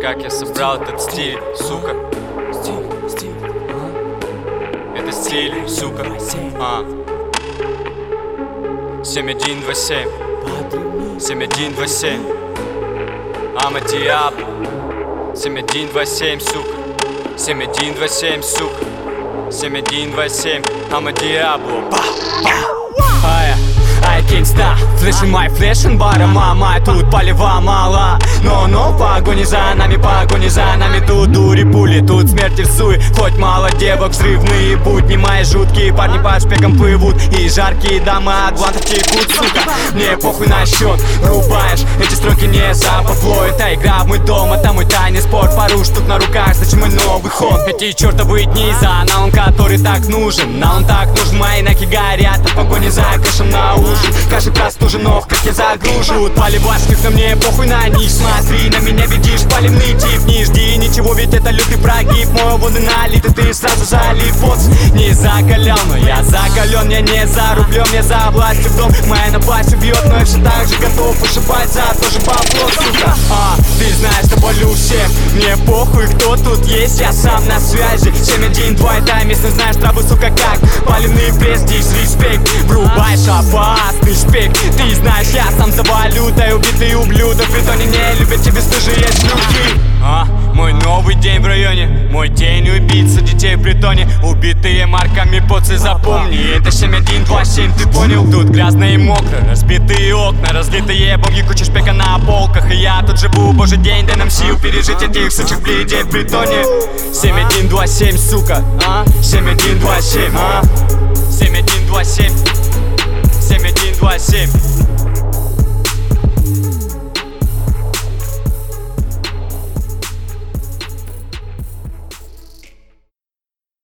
Как я собрал этот стиль, сука. Это стиль, сука. 7127 7127 I'm a Diablo 7127, сука. 7127, сука. 7127 I'm a Diablo. I can't stop, flashing my flashing бара, мама, тут полива мало. Но погони за нами, тут дури пули, тут смерть рисует. Хоть мало девок, взрывные будни мои жуткие парни под шпеком плывут, и жаркие дамы от блантов текут, сука. Мне похуй на счет, врубаешь эти строки не за бабло. Это игра в мой дом, это мой тайный спорт. Поруш тут на руках, зачем мой новый ход? Эти чертовы дни за налом, который так нужен. Налом так нужен, мои наки горят от погони за кэшем на ужин. Каждый простужен, ох, как я загружу. Поливашник, но мне похуй на них. Смотри, на меня видишь, поливный тип. Не жди ничего, ведь это лютый прогиб. Мой воды налиты, ты сразу залив. Вот, не закален, но я закален. Я не за рублем, я за властью в дом. Моя напасть убьет, но я все так же готов ушибать за то же бабло, сука. Ты знаешь, что болю всех. Мне похуй, кто тут есть, я сам на связи. 712, это местность, знаешь траву, сука, как поливный престиж, респект. Врубай опасный шпик. Ты знаешь, я сам за валютой. Убитый ублюдок, в притоне не любят тебе стыжие шлюхи. Мой новый день в районе, мой день убийца детей в притоне. Убитые марками поцы, запомни. Это 7127, ты понял? Тут грязно и мокро, разбитые окна, разлитые боги, куча шпека на полках. И я тут живу, божий день, дай нам сил пережить этих сучих бледей в притоне. 7127, сука, 7127, 7127 7127